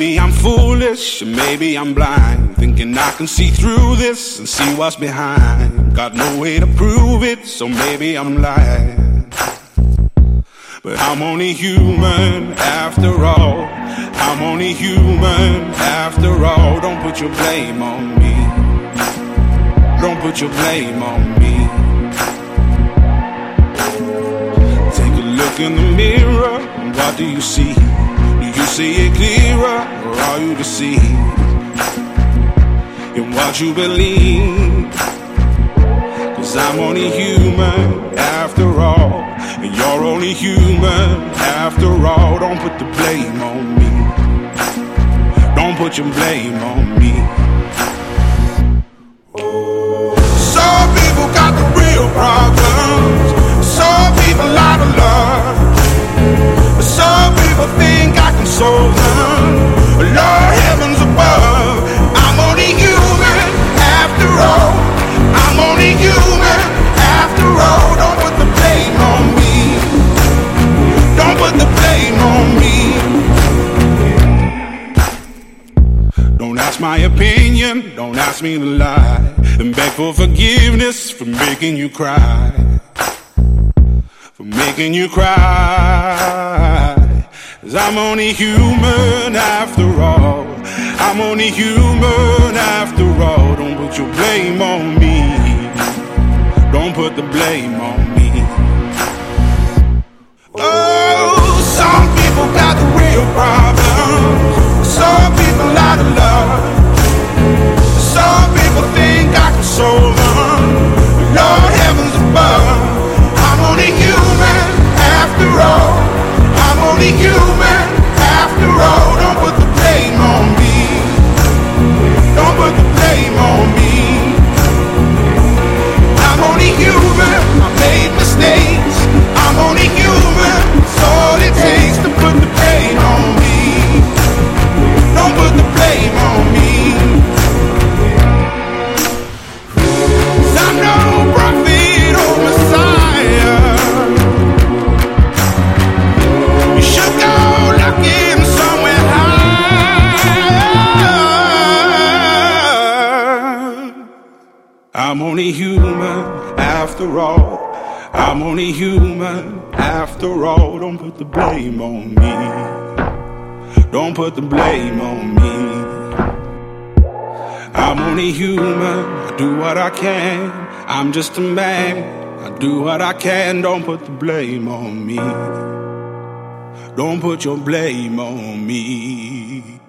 maybe I'm foolish, or maybe I'm blind, thinking I can see through this and see what's behind. Got no way to prove it, so maybe I'm lying. But I'm only human after all. I'm only human after all. Don't put your blame on me. Don't put your blame on me. Take a look in the mirror, and what do you see? Do you see it clearer, or are you deceived in what you believe? 'Cause I'm only human after all, and you're only human after all. Don't put the blame on me. Don't put your blame on me. Some people got the real problems. Some people out of love. Some people think I can solve them. Lord, heavens above, I'm only human after all. I'm only human after all. Don't put the blame on me. Don't put the blame on me. Don't ask my opinion, don't ask me to lie, and beg for forgiveness for making you cry. For making you cry. 'Cause I'm only human after all. I'm only human after all. Don't put your blame on me. Don't put the blame on me. Oh, some people got the real problems. Some people out of love. Some people think I can solve them. Lord, heavens above, I'm only human after all. I'm only human after all. Don't put the blame on me. Don't put the blame on me. I'm only human, I made mistakes. I'm only human, it's all it takes to put the blame on me. Don't put the blame on me. 'Cause I'm no prophet or Messiah. You should go looking somewhere higher. I'm only human after all. I'm only human after all. Don't put the blame on me. Don't put the blame on me. I'm only human, I do what I can. I'm just a man, I do what I can. Don't put the blame on me. Don't put your blame on me.